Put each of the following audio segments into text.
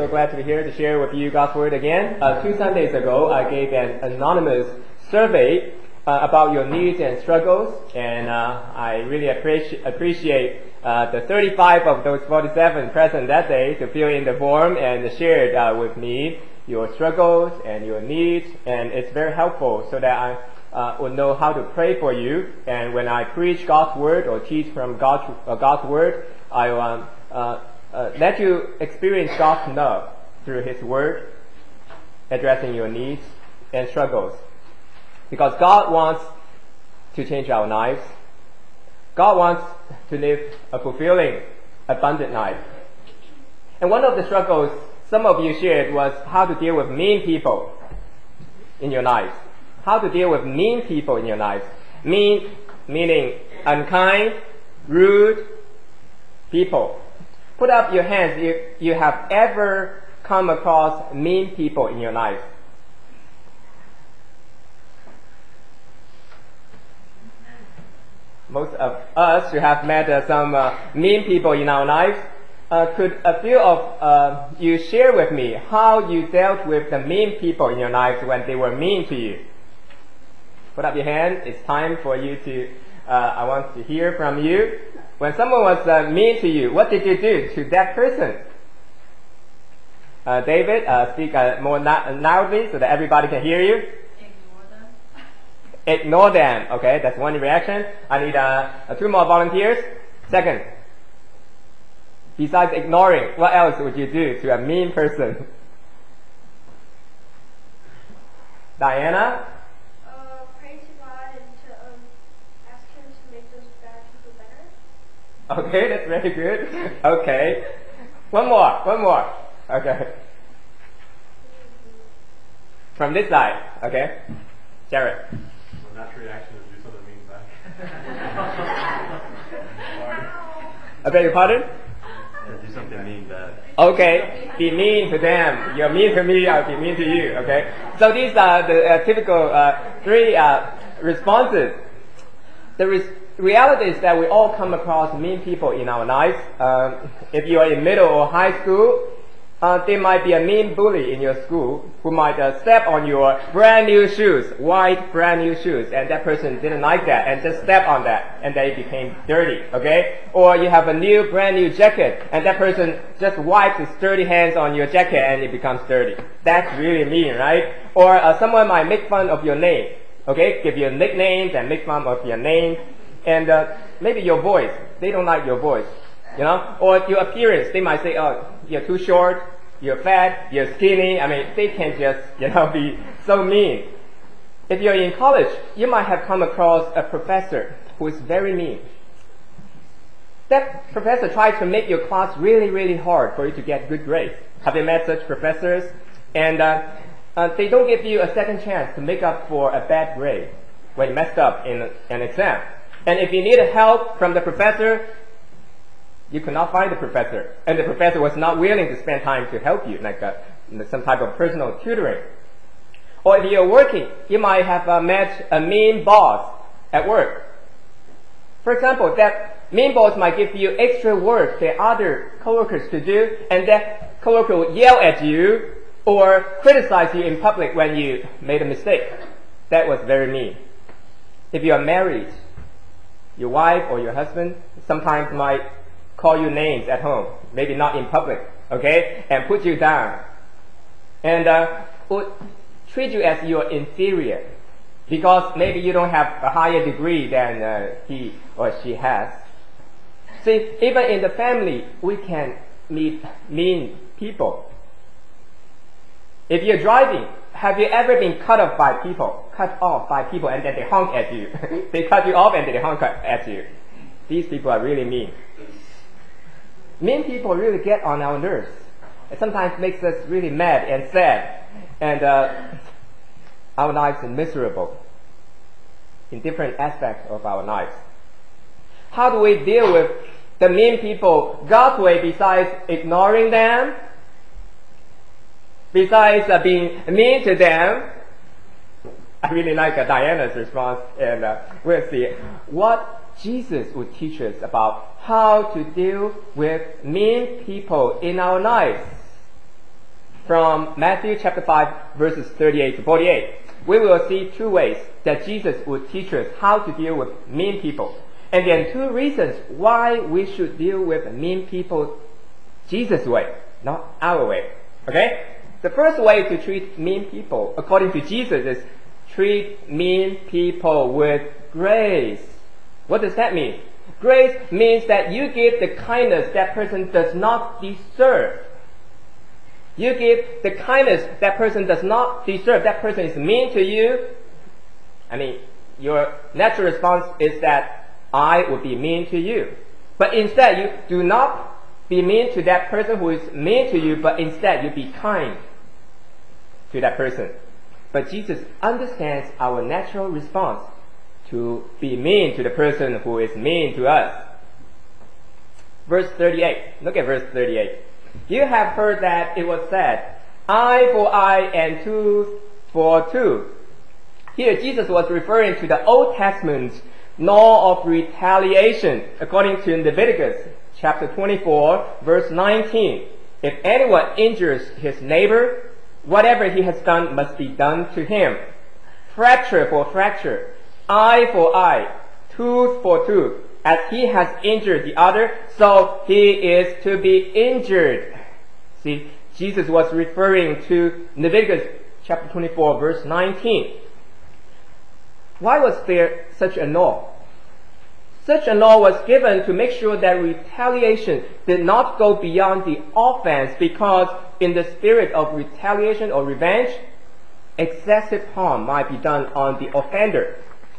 so glad to be here to share with you God's Word again. 2 Sundays ago, I gave an anonymous survey about your needs and struggles, and I really appreciate the 35 of those 47 present that day to fill in the form and shared with me your struggles and your needs, and it's very helpful so that I will know how to pray for you. And when I preach God's Word or teach from God's Word, I will let you experience God's love through His Word, addressing your needs and struggles. Because God wants to change our lives. God wants to live a fulfilling, abundant life. And one of the struggles some of you shared was how to deal with mean people in your lives. How to deal with mean people in your lives. Mean meaning unkind, rude people. Put up your hands if you have ever come across mean people in your life. Most of us who have met some mean people in our lives, could a few of you share with me how you dealt with the mean people in your lives when they were mean to you? Put up your hand. It's time for you to, I want to hear from you. When someone was mean to you, what did you do to that person? David, speak more loudly so that everybody can hear you. Ignore them. Ignore them. Okay, that's one reaction. I need 2 more volunteers. Second, besides ignoring, what else would you do to a mean person? Diana? Pray to God and to ask Him to make those bad people better. Okay, that's very good. Okay. One more. Okay. From this side. Okay. Jared. My natural reaction is do something mean back. I beg your pardon? Yeah, do something mean back. Okay, be mean to them. You're mean to me, I'll be mean to you. Okay. So these are the typical 3 responses. The reality is that we all come across mean people in our lives. If you are in middle or high school, there might be a mean bully in your school who might step on your brand new shoes, white brand new shoes, and that person didn't like that and just stepped on that and they became dirty, okay? Or you have a new brand new jacket and that person just wipes his dirty hands on your jacket and it becomes dirty. That's really mean, right? Or someone might make fun of your name, okay? Give you nicknames and make fun of your name. And maybe your voice, they don't like your voice, you know? Or your appearance, they might say, oh, you're too short, you're fat, you're skinny. I mean, they can just, be so mean. If you're in college, you might have come across a professor who is very mean. That professor tries to make your class really, really hard for you to get good grades. Have you met such professors? And they don't give you a second chance to make up for a bad grade when you messed up in an exam. And if you needed help from the professor, you could not find the professor. And the professor was not willing to spend time to help you, like some type of personal tutoring. Or if you're working, you might have met a mean boss at work. For example, that mean boss might give you extra work that other coworkers to do, and that coworker will yell at you or criticize you in public when you made a mistake. That was very mean. If you are married, your wife or your husband sometimes might call you names at home, maybe not in public, okay, and put you down, and would treat you as your inferior, because maybe you don't have a higher degree than he or she has. See, even in the family, we can meet mean people. If you're driving, have you ever been cut off by people, and then they honk at you? They cut you off and then they honk at you. These people are really mean. Mean people really get on our nerves. It sometimes makes us really mad and sad, and our lives are miserable in different aspects of our lives. How do we deal with the mean people God's way besides ignoring them? Besides being mean to them? I really like Diana's response, and we'll see what Jesus would teach us about how to deal with mean people in our lives. from Matthew chapter 5 verses 38 to 48, we will see two ways that Jesus would teach us how to deal with mean people. And then two reasons why we should deal with mean people Jesus' way, not our way. Okay? The first way to treat mean people, according to Jesus, is treat mean people with grace. What does that mean? Grace means that you give the kindness that person does not deserve. You give the kindness that person does not deserve. That person is mean to you. Your natural response is that I would be mean to you. But instead, you do not be mean to that person who is mean to you, but instead you be kind to that person. But Jesus understands our natural response to be mean to the person who is mean to us. Verse 38. Look at verse 38. You have heard that it was said, eye for eye and tooth for tooth. Here Jesus was referring to the Old Testament law of retaliation, according to Leviticus chapter 24, verse 19. If anyone injures his neighbor, whatever he has done must be done to him. Fracture for fracture, eye for eye, tooth for tooth. As he has injured the other, so he is to be injured. See, Jesus was referring to Leviticus chapter 24, verse 19. Why was there such a law? Such a law was given to make sure that retaliation did not go beyond the offense, because in the spirit of retaliation or revenge, excessive harm might be done on the offender.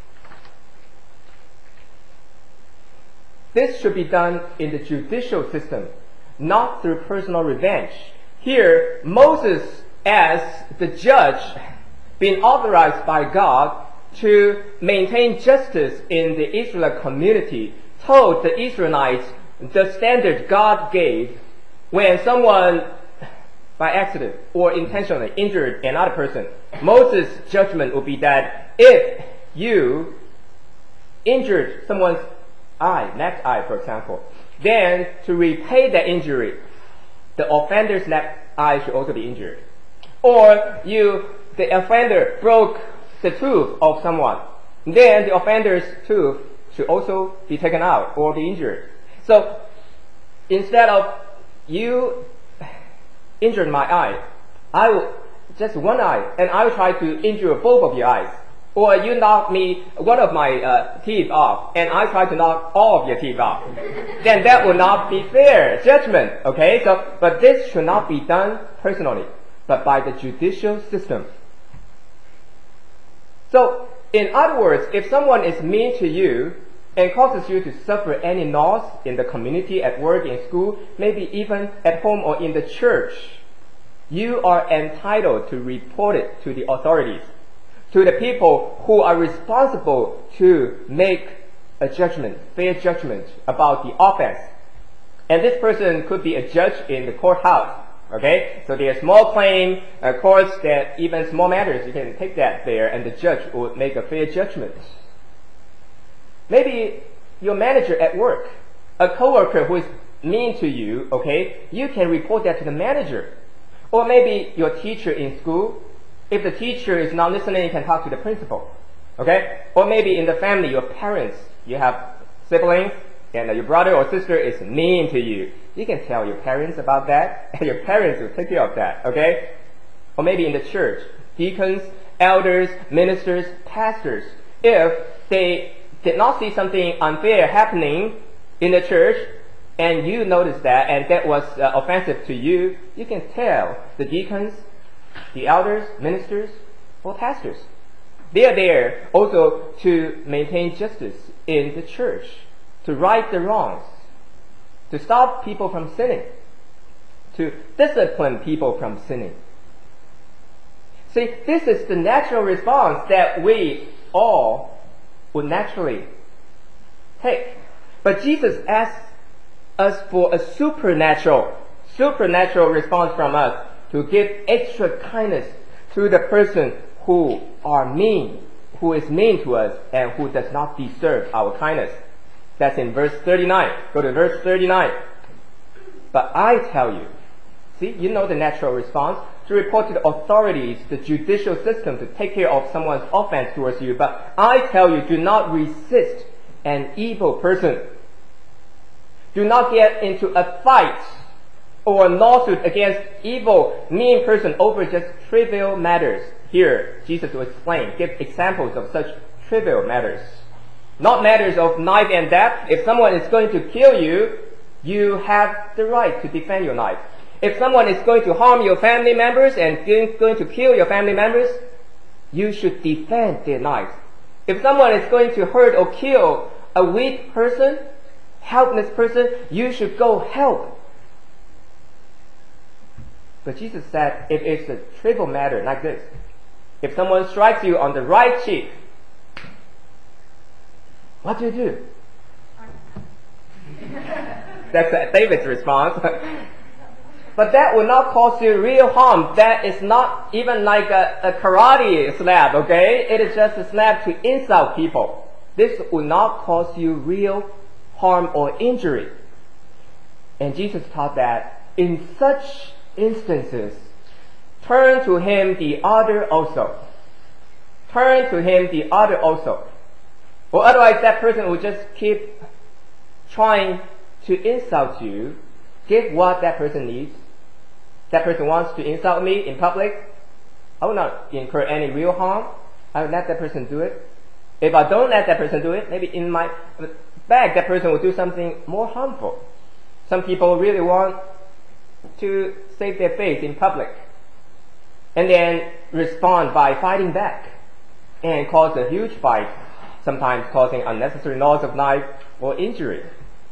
This should be done in the judicial system, not through personal revenge. Here, Moses, as the judge, being authorized by God to maintain justice in the Israelite community, told the Israelites the standard God gave when someone, by accident or intentionally, injured another person. Moses' judgment would be that if you injured someone's left eye, for example, then to repay that injury, the offender's left eye should also be injured. Or the offender broke the tooth of someone, then the offender's tooth should also be taken out or be injured. So instead of you injured my eye, I will just one eye, and I will try to injure both of your eyes. Or you knock me one of my teeth off, and I try to knock all of your teeth off. Then that would not be fair judgment. Okay, but this should not be done personally, but by the judicial system. So, in other words, if someone is mean to you and causes you to suffer any loss in the community, at work, in school, maybe even at home or in the church, you are entitled to report it to the authorities, to the people who are responsible to make a judgment, fair judgment about the offense. And this person could be a judge in the courthouse. Okay, so there are small claim courts that even small matters, you can take that there and the judge would make a fair judgment. Maybe your manager at work, a coworker who is mean to you, okay, you can report that to the manager. Or maybe your teacher in school, if the teacher is not listening, you can talk to the principal. Okay? Or maybe in the family, your parents, you have siblings, and your brother or sister is mean to you. You can tell your parents about that, and your parents will take care of that. Okay? Or maybe in the church, deacons, elders, ministers, pastors, if they did not see something unfair happening in the church, and you notice that, and that was offensive to you, you can tell the deacons, the elders, ministers, or pastors. They are there also to maintain justice in the church, to right the wrongs, to stop people from sinning, to discipline people from sinning. See, this is the natural response that we all would naturally take. But Jesus asks us for a supernatural response from us, to give extra kindness to the person who is mean to us and who does not deserve our kindness. That's in verse 39. Go to verse 39. But I tell you, See, you know the natural response. To report to the authorities, the judicial system, to take care of someone's offense towards you. But I tell you, do not resist an evil person. Do not get into a fight or a lawsuit against evil, mean person over just trivial matters. Here, Jesus will explain, give examples of such trivial matters. Not matters of life and death. If someone is going to kill you, you have the right to defend your life. If someone is going to harm your family members and going to kill your family members, you should defend their lives. If someone is going to hurt or kill a weak person, helpless person, you should go help. But Jesus said, if it's a trivial matter like this, if someone strikes you on the right cheek, what do you do? That's David's response. But that will not cause you real harm. That is not even like a karate slap, okay? It is just a slap to insult people. This will not cause you real harm or injury. And Jesus taught that in such instances, turn to him the other also. Turn to him the other also. Or otherwise that person will just keep trying to insult you. Give what that person needs. That person wants to insult me in public. I will not incur any real harm. I will let that person do it. If I don't let that person do it, maybe in my back that person will do something more harmful. Some people really want to save their face in public and then respond by fighting back and cause a huge fight, sometimes causing unnecessary loss of life or injury.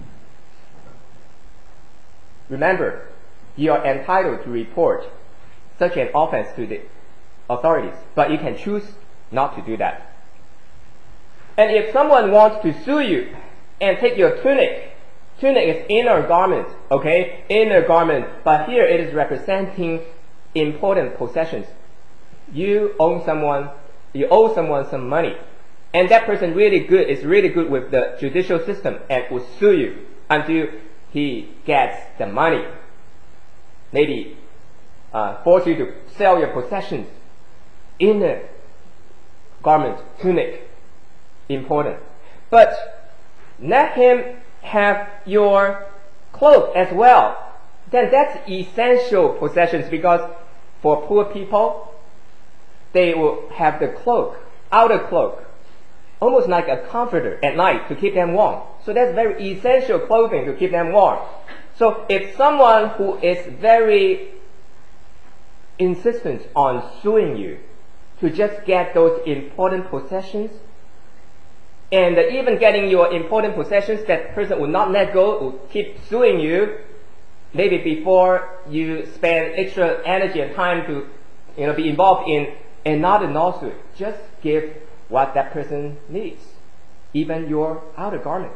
Remember, you are entitled to report such an offense to the authorities, but you can choose not to do that. And if someone wants to sue you and take your tunic is inner garment, okay? Inner garment, but here it is representing important possessions. You owe someone some money, and that person is really good with the judicial system and will sue you until he gets the money. Maybe force you to sell your possessions. Inner garment, tunic, important. But let him have your cloak as well. Then that's essential possessions, because for poor people, they will have the cloak, outer cloak, almost like a comforter at night to keep them warm. So that's very essential clothing to keep them warm. So if someone who is very insistent on suing you to just get those important possessions, and even getting your important possessions, that person will not let go, will keep suing you, maybe before you spend extra energy and time to be involved in another lawsuit. Just give what that person needs, even your outer garment.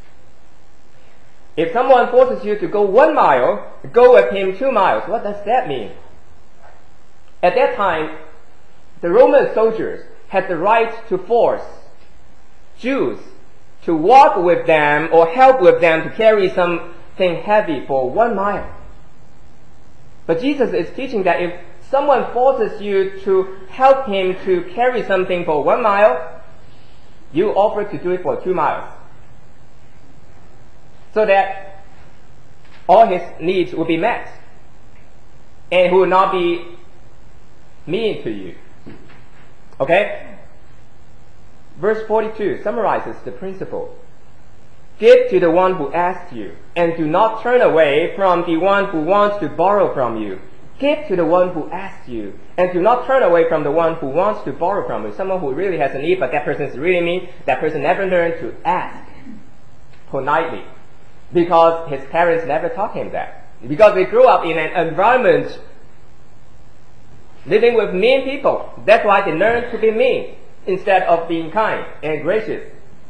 If someone forces you to go 1 mile, go with him 2 miles. What does that mean? At that time, the Roman soldiers had the right to force Jews to walk with them or help with them to carry something heavy for 1 mile. But Jesus is teaching that if someone forces you to help him to carry something for 1 mile, you offer to do it for 2 miles, so that all his needs will be met and he will not be mean to you. Okay? Verse 42 summarizes the principle. Give to the one who asks you, and do not turn away from the one who wants to borrow from you. Give to the one who asks you, and do not turn away from the one who wants to borrow from you. Someone who really has a need, but that person is really mean. That person never learned to ask politely, because his parents never taught him that. Because they grew up in an environment living with mean people. That's why they learned to be mean instead of being kind and gracious.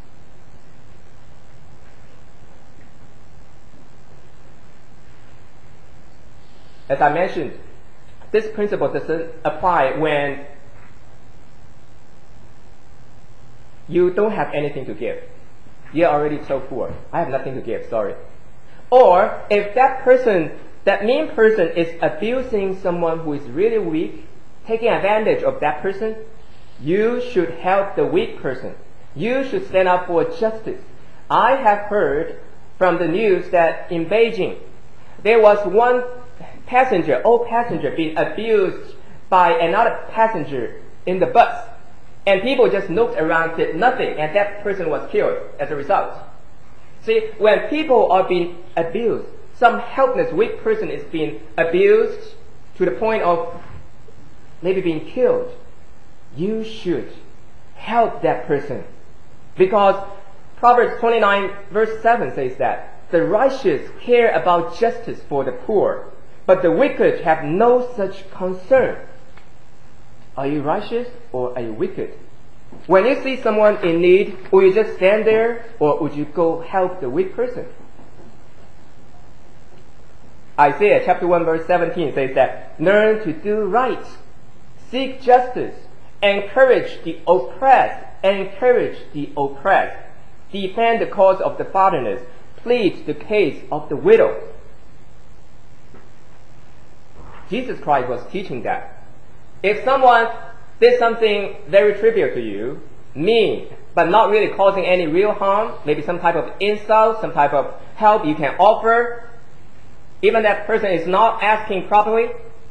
As I mentioned, this principle doesn't apply when you don't have anything to give. You're already so poor. I have nothing to give, sorry. Or if that person that mean person is abusing someone who is really weak, taking advantage of that person, you should help the weak person. You should stand up for justice. I have heard from the news that in Beijing, there was one old passenger being abused by another passenger in the bus. And people just looked around, did nothing, and that person was killed as a result. See, when people are being abused, some helpless, weak person is being abused to the point of maybe being killed, you should help that person. Because Proverbs 29 verse 7 says that the righteous care about justice for the poor, but the wicked have no such concern. Are you righteous or are you wicked? When you see someone in need, will you just stand there or would you go help the weak person? Isaiah chapter 1 verse 17 says that learn to do right, seek justice, encourage the oppressed, defend the cause of the fatherless, plead the case of the widow. Jesus Christ was teaching that. If someone did something very trivial to you, mean, but not really causing any real harm, maybe some type of insult, some type of help you can offer, even that person is not asking properly,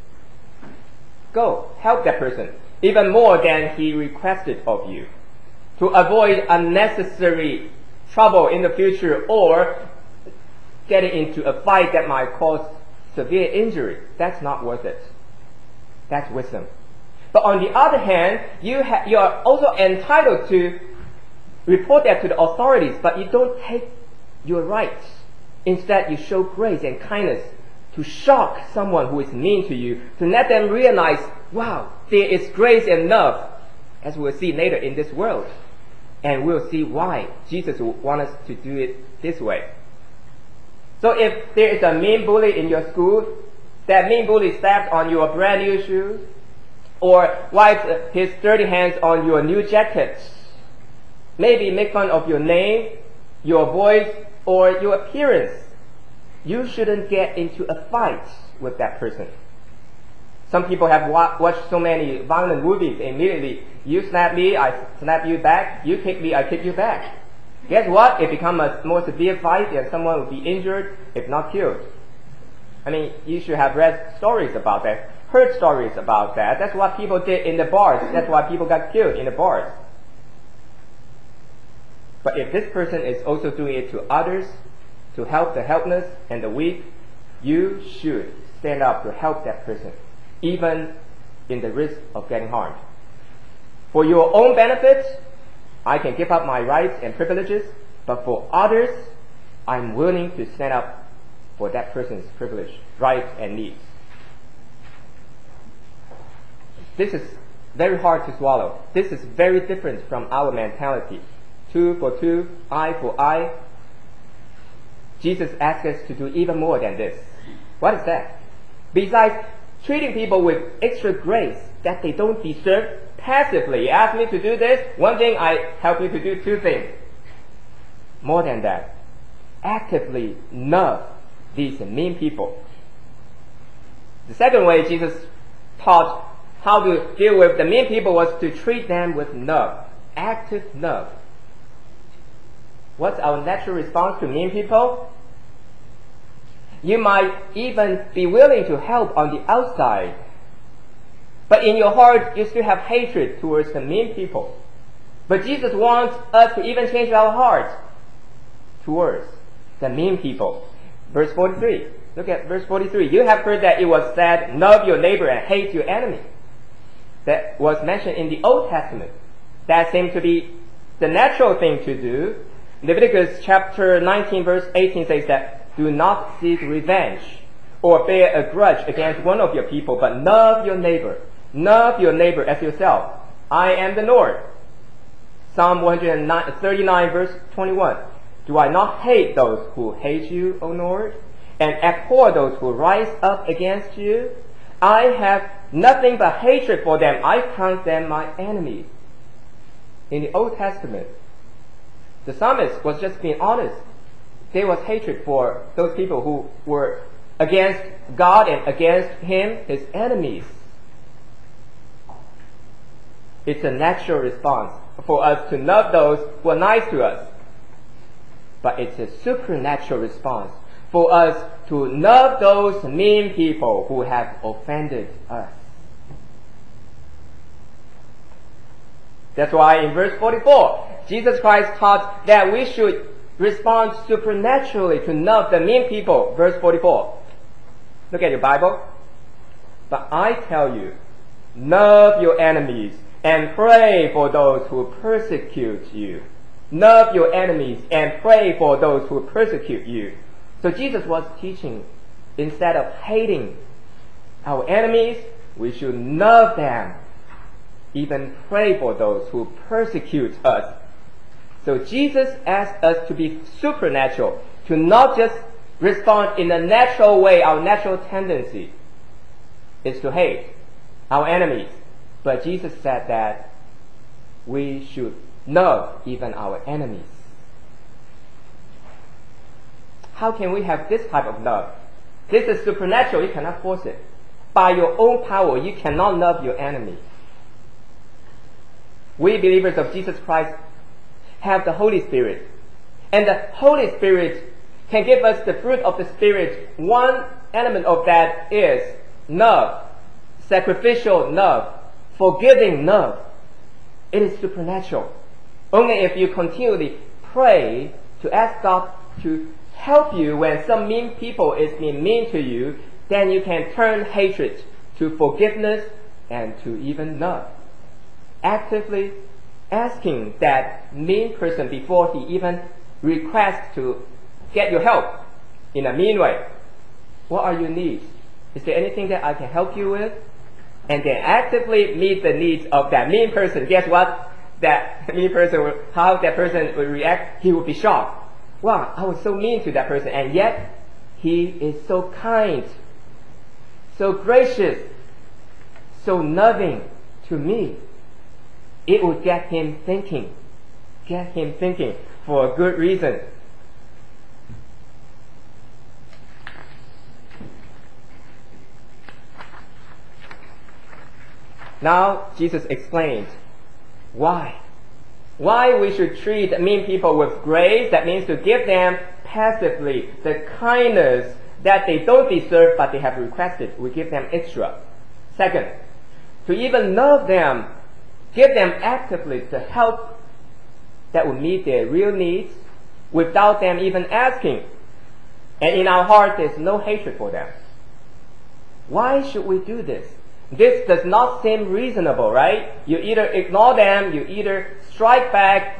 go help that person, even more than he requested of you, to avoid unnecessary trouble in the future or getting into a fight that might cause severe injury. That's not worth it. That's wisdom. But on the other hand, you are also entitled to report that to the authorities, but you don't take your rights. Instead, you show grace and kindness to shock someone who is mean to you, to let them realize, wow, there is grace and love, as we'll see later in this world. And we'll see why Jesus will want us to do it this way. So if there is a mean bully in your school, that mean bully steps on your brand new shoes, or wipes his dirty hands on your new jacket, maybe make fun of your name, your voice, or your appearance, you shouldn't get into a fight with that person. Some people have watched so many violent movies, immediately, you slap me, I slap you back, you kick me, I kick you back. Guess what? It becomes a more severe fight and someone will be injured, if not killed. I mean, you should have read stories about that, heard stories about that. That's what people did in the bars. That's why people got killed in the bars. But if this person is also doing it to others, to help the helpless and the weak, you should stand up to help that person, even in the risk of getting harmed. For your own benefit, I can give up my rights and privileges, but for others, I'm willing to stand up for that person's privilege, rights, and needs. This is very hard to swallow. This is very different from our mentality. Tooth for tooth, eye for eye. Jesus asks us to do even more than this. What is that? Besides treating people with extra grace that they don't deserve passively, you ask me to do this, one thing, I help you to do two things. More than that, actively love these mean people. The second way Jesus taught how to deal with the mean people was to treat them with love, active love. What's our natural response to mean people? You might even be willing to help on the outside, but in your heart you still have hatred towards the mean people. But Jesus wants us to even change our hearts towards the mean people. Verse 43. Look at verse 43. You have heard that it was said, love your neighbor and hate your enemy. That was mentioned in the Old Testament. That seemed to be the natural thing to do. Leviticus chapter 19 verse 18 says that, do not seek revenge or bear a grudge against one of your people, but love your neighbor. Love your neighbor as yourself. I am the Lord. Psalm 139 verse 21. Do I not hate those who hate you, O Lord, and abhor those who rise up against you? I have nothing but hatred for them. I count them my enemies. In the Old Testament, the psalmist was just being honest. There was hatred for those people who were against God and against Him, His enemies. It's a natural response for us to love those who are nice to us. But it's a supernatural response for us to love those mean people who have offended us. That's why in verse 44, Jesus Christ taught that we should respond supernaturally to love the mean people. Verse 44. Look at your Bible. But I tell you, love your enemies and pray for those who persecute you. Love your enemies and pray for those who persecute you. So Jesus was teaching, instead of hating our enemies, we should love them. Even pray for those who persecute us. So Jesus asked us to be supernatural, to not just respond in a natural way. Our natural tendency is to hate our enemies. But Jesus said that we should love even our enemies. How can we have this type of love? This is supernatural. You cannot force it. By your own power, you cannot love your enemy. We believers of Jesus Christ have the Holy Spirit. And the Holy Spirit can give us the fruit of the Spirit. One element of that is love, sacrificial love, forgiving love. It is supernatural. Only if you continually pray to ask God to help you when some mean people is being mean to you, then you can turn hatred to forgiveness and to even love. Actively asking that mean person before he even requests to get your help in a mean way. What are your needs? Is there anything that I can help you with? And then actively meet the needs of that mean person. Guess what? That mean person, how that person will react, he will be shocked. Wow, I was so mean to that person, and yet he is so kind, so gracious, so loving to me. It will get him thinking for a good reason. Now Jesus explained why we should treat mean people with grace. That means to give them passively the kindness that they don't deserve but they have requested. We give them extra. Second, to even love them, give them actively the help that will meet their real needs without them even asking. And in our heart, there's no hatred for them. Why should we do this? This does not seem reasonable, right? You either ignore them, you either strike back,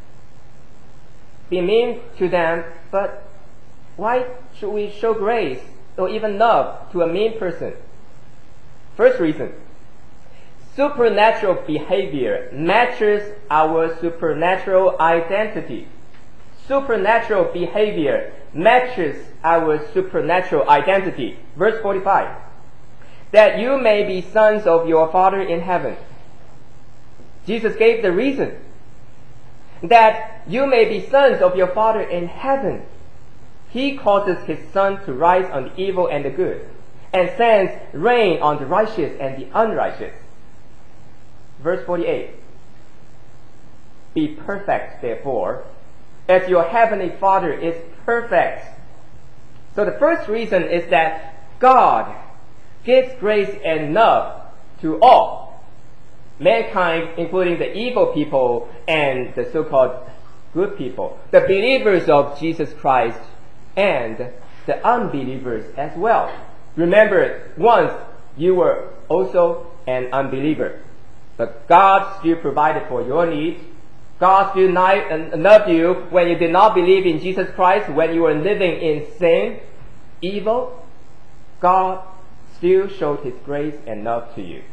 be mean to them, but why should we show grace or even love to a mean person? First reason, supernatural behavior matches our supernatural identity. Supernatural behavior matches our supernatural identity. Verse 45. That you may be sons of your Father in heaven. Jesus gave the reason. That you may be sons of your Father in heaven. He causes His sun to rise on the evil and the good, and sends rain on the righteous and the unrighteous. Verse 48. Be perfect, therefore, as your heavenly Father is perfect. So the first reason is that God gives grace and love to all mankind, including the evil people and the so-called good people, the believers of Jesus Christ and the unbelievers as well. Remember, once you were also an unbeliever, but God still provided for your needs. God still loved you when you did not believe in Jesus Christ, when you were living in sin, evil. God still showed His grace and love to you.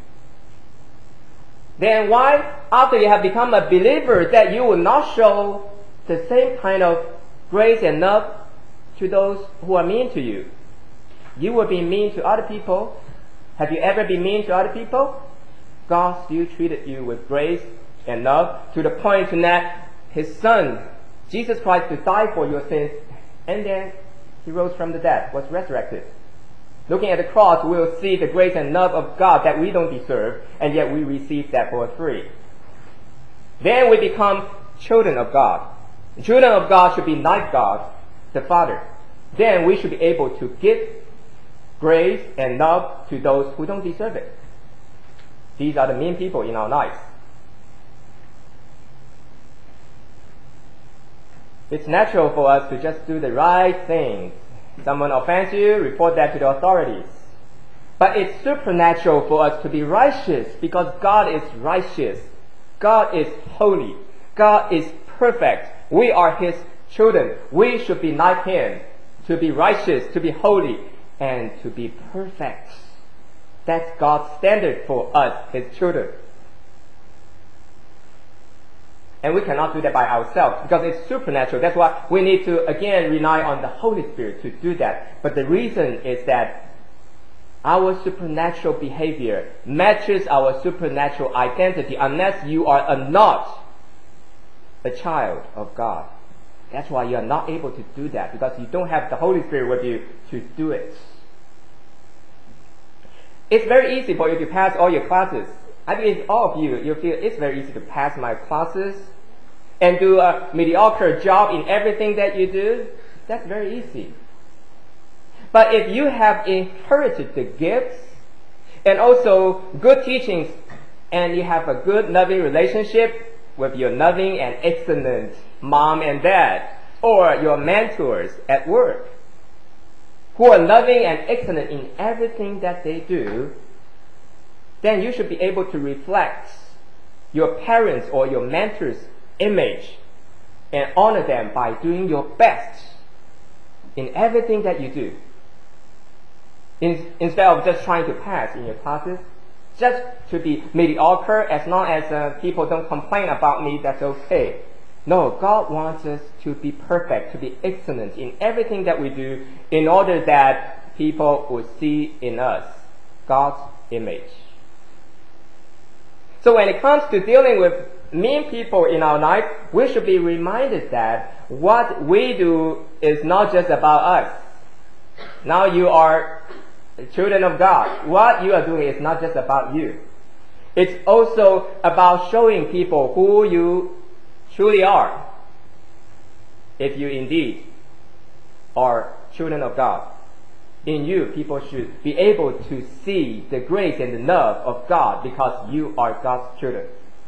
Then why, after you have become a believer, that you will not show the same kind of grace and love to those who are mean to you? You will be mean to other people. Have you ever been mean to other people? God still treated you with grace and love to the point that His Son, Jesus Christ, to die for your sins, and then He rose from the dead, was resurrected. Looking at the cross, we will see the grace and love of God that we don't deserve, and yet we receive that for free. Then we become children of God. Children of God should be like God, the Father. Then we should be able to give grace and love to those who don't deserve it. These are the mean people in our lives. It's natural for us to just do the right thing. Someone offends you, report that to the authorities. But it's supernatural for us to be righteous because God is righteous. God is holy. God is perfect. We are His children. We should be like Him, to be righteous, to be holy, and to be perfect. That's God's standard for us, His children. And we cannot do that by ourselves because it's supernatural. That's why we need to, again, rely on the Holy Spirit to do that. But the reason is that our supernatural behavior matches our supernatural identity unless you are not a child of God. That's why you are not able to do that, because you don't have the Holy Spirit with you to do it. It's very easy for you to pass all your classes. I believe all of you feel it's very easy to pass my classes and do a mediocre job in everything that you do. That's very easy. But if you have inherited the gifts and also good teachings, and you have a good loving relationship with your loving and excellent mom and dad, or your mentors at work, who are loving and excellent in everything that they do, then you should be able to reflect your parents or your mentors' image and honor them by doing your best in everything that you do. Instead of just trying to pass in your classes, just to be mediocre, as long as people don't complain about me, that's okay. No, God wants us to be perfect, to be excellent in everything that we do, in order that people would see in us God's image. So when it comes to dealing with mean people in our life, we should be reminded that what we do is not just about us. Now you are children of God. What you are doing is not just about you. It's also about showing people who you truly are, if you indeed are children of God. In you, people should be able to see the grace and the love of God because you are God's children.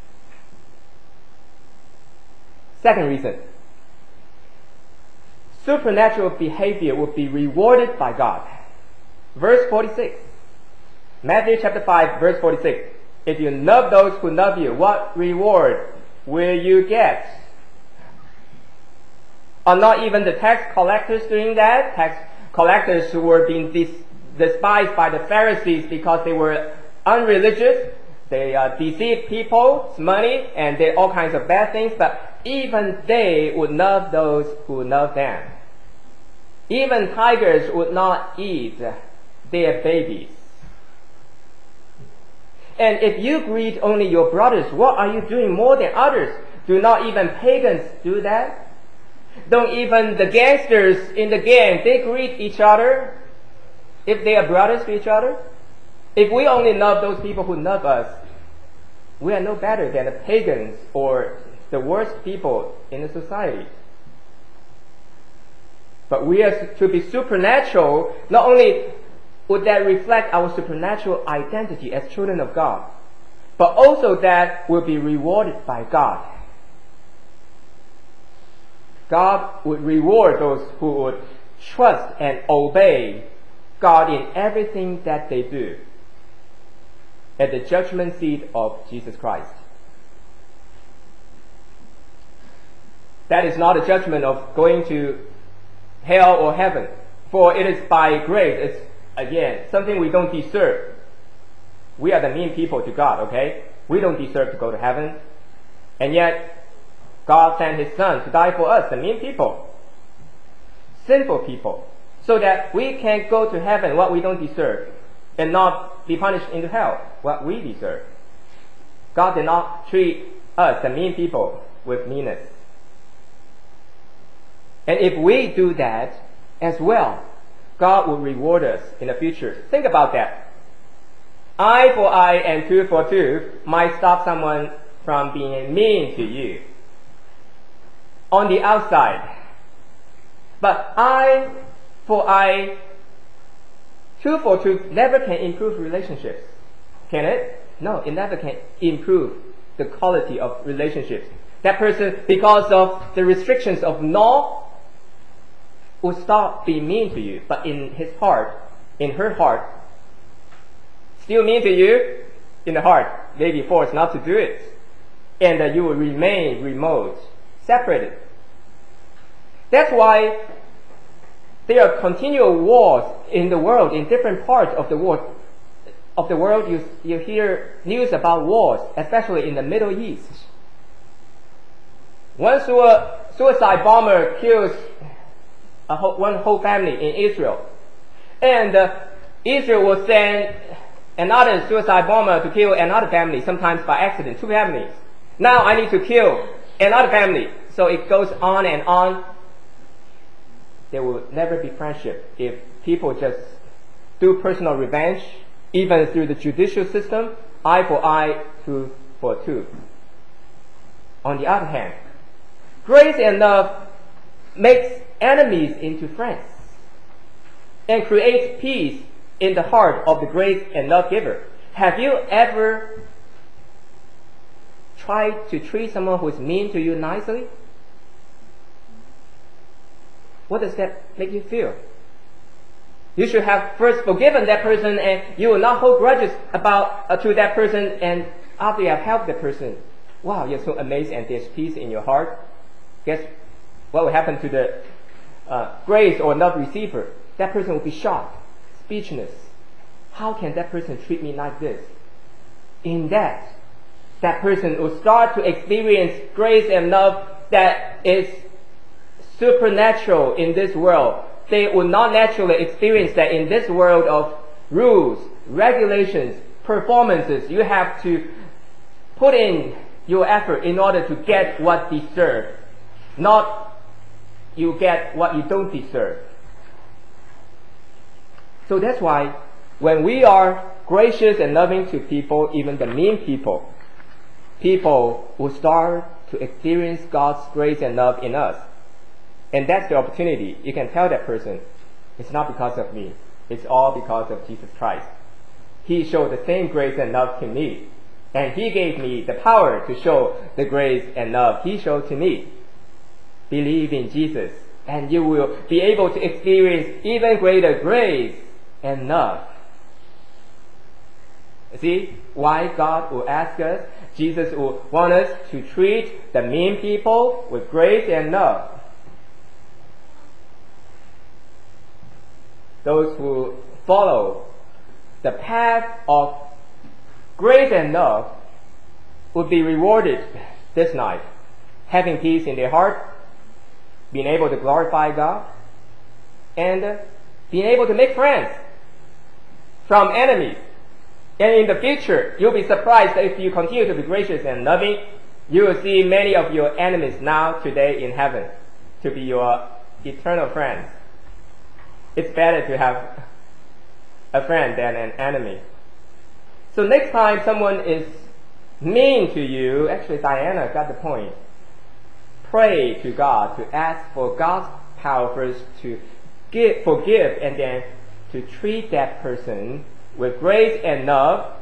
Second reason, supernatural behavior will be rewarded by God. Verse 46. Matthew chapter 5, verse 46. If you love those who love you, what reward will you get? Are not even the tax collectors doing that? Tax collectors who were being despised by the Pharisees because they were unreligious. They deceived people's money and did all kinds of bad things, but even they would love those who love them. Even tigers would not eat their babies. And if you greet only your brothers, what are you doing more than others? Do not even pagans do that? Don't even the gangsters in the gang, they greet each other if they are brothers to each other? If we only love those people who love us, we are no better than the pagans or the worst people in the society. But we are to be supernatural. Not only would that reflect our supernatural identity as children of God, but also that will be rewarded by God. God would reward those who would trust and obey God in everything that they do at the judgment seat of Jesus Christ. That is not a judgment of going to hell or heaven, for it is by grace. It's, again, something we don't deserve. We are the mean people to God, okay? We don't deserve to go to heaven. And yet, God sent His Son to die for us, the mean people, sinful people, so that we can go to heaven what we don't deserve and not be punished into hell what we deserve. God did not treat us, the mean people, with meanness. And if we do that as well, God will reward us in the future. Think about that. Eye for eye and tooth for tooth might stop someone from being mean to you on the outside. But eye for eye, tooth for tooth never can improve relationships. Can it? No, it never can improve the quality of relationships. That person, because of the restrictions of law, will stop being mean to you. But in his heart, in her heart, still mean to you in the heart. They be forced not to do it. And you will remain remote, separated. That's why there are continual wars in the world, in different parts of the world. You hear news about wars, especially in the Middle East. One suicide bomber kills one whole family in Israel. And Israel will send another suicide bomber to kill another family, sometimes by accident, 2 families. Now I need to kill another family. So it goes on and on. There will never be friendship if people just do personal revenge, even through the judicial system, eye for eye, tooth for tooth. On the other hand, grace and love makes enemies into friends and creates peace in the heart of the grace and love giver. Have you ever tried to treat someone who is mean to you nicely? What does that make you feel? You should have first forgiven that person, and you will not hold grudges to that person, and after you have helped that person, wow, you're so amazed and there's peace in your heart. Guess what will happen to the grace or love receiver? That person will be shocked, speechless. How can that person treat me like this? In that person will start to experience grace and love that is supernatural in this world. They will not naturally experience that in this world of rules, regulations, performances. You have to put in your effort in order to get what deserved, not you get what you don't deserve. So that's why when we are gracious and loving to people, even the mean people, people will start to experience God's grace and love in us. And that's the opportunity. You can tell that person, it's not because of me. It's all because of Jesus Christ. He showed the same grace and love to me. And He gave me the power to show the grace and love He showed to me. Believe in Jesus, and you will be able to experience even greater grace and love. See why God will ask us? Jesus will want us to treat the mean people with grace and love. Those who follow the path of grace and love will be rewarded this night, having peace in their heart, being able to glorify God, and being able to make friends from enemies. And in the future, you'll be surprised that if you continue to be gracious and loving, you will see many of your enemies now, today in heaven, to be your eternal friends. It's better to have a friend than an enemy. So next time someone is mean to you, actually Diana got the point. Pray to God to ask for God's power first to forgive, and then to treat that person with grace and love,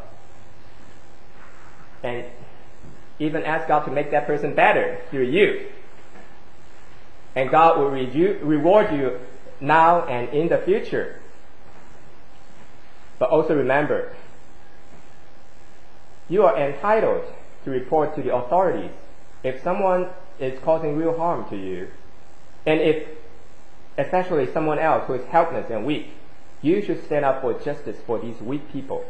and even ask God to make that person better through you. And God will reward you now and in the future. But also remember, you are entitled to report to the authorities if someone is causing real harm to you, and if especially someone else who is helpless and weak. You should stand up for justice for these weak people.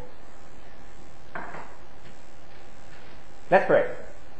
Let's pray.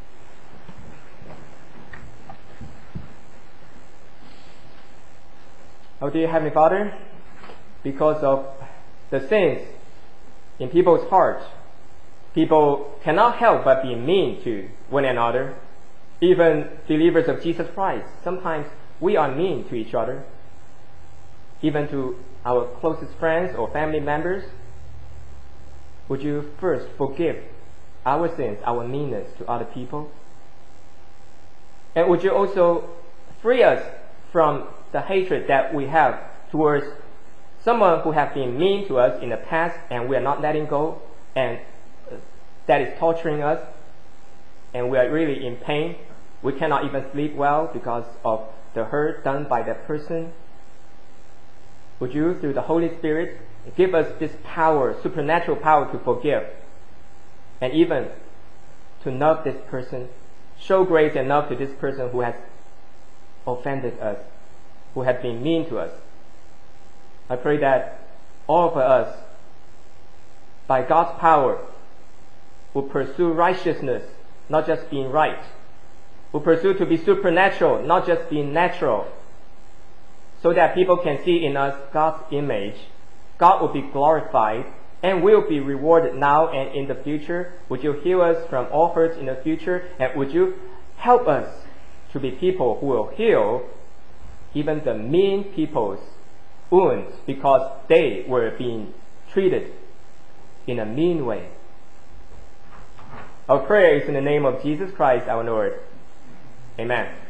Oh dear Heavenly Father, because of the sins in people's hearts, people cannot help but be mean to one another. Even believers of Jesus Christ, sometimes we are mean to each other, even to our closest friends or family members, would you first forgive our sins, our meanness to other people? And would you also free us from the hatred that we have towards someone who has been mean to us in the past and we are not letting go, and that is torturing us, and we are really in pain? We cannot even sleep well because of the hurt done by that person. Would you, through the Holy Spirit, give us this power, supernatural power to forgive, and even to love this person, show grace and love to this person who has offended us, who has been mean to us? I pray that all of us, by God's power, will pursue righteousness, not just being right, will pursue to be supernatural, not just being natural, so that people can see in us God's image. God will be glorified and will be rewarded now and in the future. Would you heal us from all hurts in the future, and would you help us to be people who will heal even the mean people's wounds because they were being treated in a mean way. Our prayer is in the name of Jesus Christ our Lord. Amen.